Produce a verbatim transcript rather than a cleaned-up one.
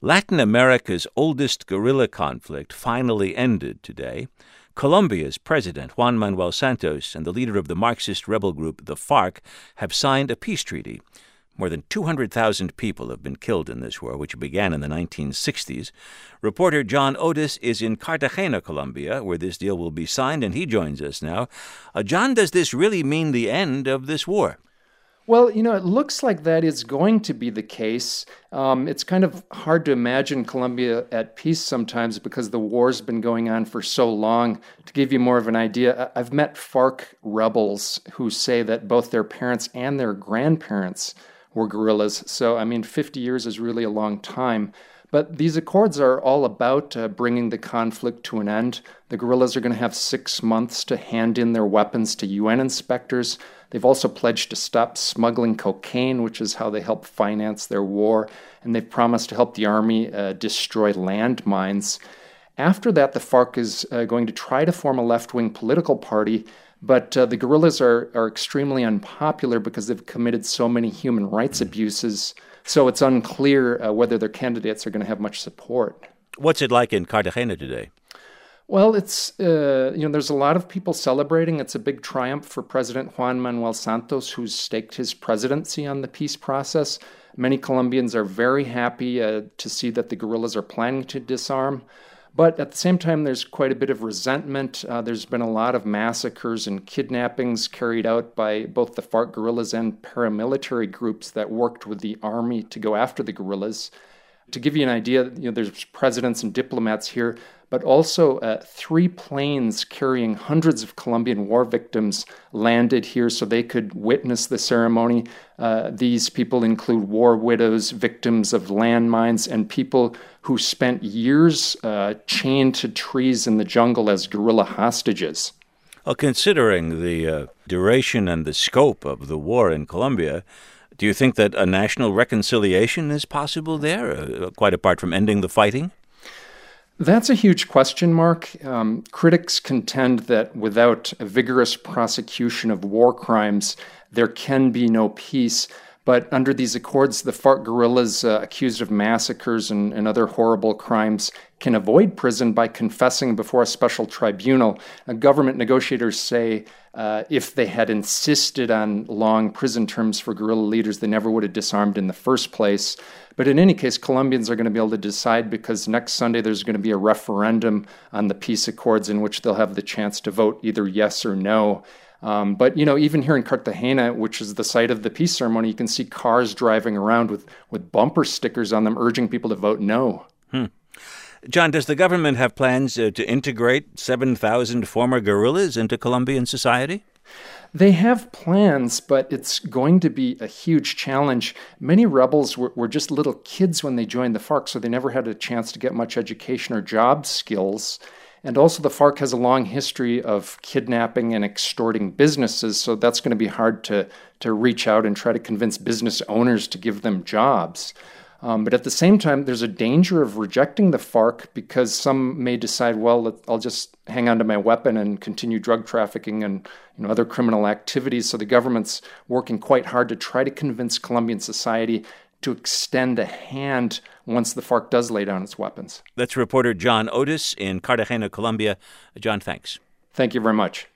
Latin America's oldest guerrilla conflict finally ended today. Colombia's president, Juan Manuel Santos, and the leader of the Marxist rebel group, the FARC, have signed a peace treaty. More than two hundred thousand people have been killed in this war, which began in the nineteen sixties. Reporter John Otis is in Cartagena, Colombia, where this deal will be signed, and he joins us now. Uh, John, does this really mean the end of this war? Well, you know, it looks like that is going to be the case. Um, it's kind of hard to imagine Colombia at peace sometimes because the war's been going on for so long. To give you more of an idea, I've met FARC rebels who say that both their parents and their grandparents were guerrillas. So, I mean, fifty years is really a long time. But these accords are all about uh, bringing the conflict to an end. The guerrillas are going to have six months to hand in their weapons to U N inspectors. They've also pledged to stop smuggling cocaine, which is how they help finance their war. And they've promised to help the army uh, destroy landmines. After that, the FARC is uh, going to try to form a left-wing political party. But uh, the guerrillas are, are extremely unpopular because they've committed so many human rights abuses. So it's unclear uh, whether their candidates are going to have much support. What's it like in Cartagena today? Well, it's, uh, you know, there's a lot of people celebrating. It's a big triumph for President Juan Manuel Santos, who's staked his presidency on the peace process. Many Colombians are very happy uh, to see that the guerrillas are planning to disarm. But at the same time, there's quite a bit of resentment. Uh, there's been a lot of massacres and kidnappings carried out by both the FARC guerrillas and paramilitary groups that worked with the army to go after the guerrillas. To give you an idea, you know, there's presidents and diplomats here, but also uh, three planes carrying hundreds of Colombian war victims landed here so they could witness the ceremony. Uh, these people include war widows, victims of landmines, and people who spent years uh, chained to trees in the jungle as guerrilla hostages. Well, considering the uh, duration and the scope of the war in Colombia, do you think that a national reconciliation is possible there, uh, quite apart from ending the fighting? That's a huge question mark. Um, critics contend that without a vigorous prosecution of war crimes, there can be no peace. But under these accords, the FARC guerrillas uh, accused of massacres and, and other horrible crimes can avoid prison by confessing before a special tribunal. Uh, government negotiators say uh, if they had insisted on long prison terms for guerrilla leaders, they never would have disarmed in the first place. But in any case, Colombians are going to be able to decide because next Sunday there's going to be a referendum on the peace accords in which they'll have the chance to vote either yes or no. Um, but, you know, even here in Cartagena, which is the site of the peace ceremony, you can see cars driving around with, with bumper stickers on them urging people to vote no. Hmm. John, does the government have plans uh, to integrate seven thousand former guerrillas into Colombian society? They have plans, but it's going to be a huge challenge. Many rebels were, were just little kids when they joined the FARC, so they never had a chance to get much education or job skills. And also the FARC has a long history of kidnapping and extorting businesses, so that's going to be hard to, to reach out and try to convince business owners to give them jobs. Um, but at the same time, there's a danger of rejecting the FARC because some may decide, well, I'll just hang on to my weapon and continue drug trafficking and you know other criminal activities. So the government's working quite hard to try to convince Colombian society to extend a hand once the FARC does lay down its weapons. That's reporter John Otis in Cartagena, Colombia. John, thanks. Thank you very much.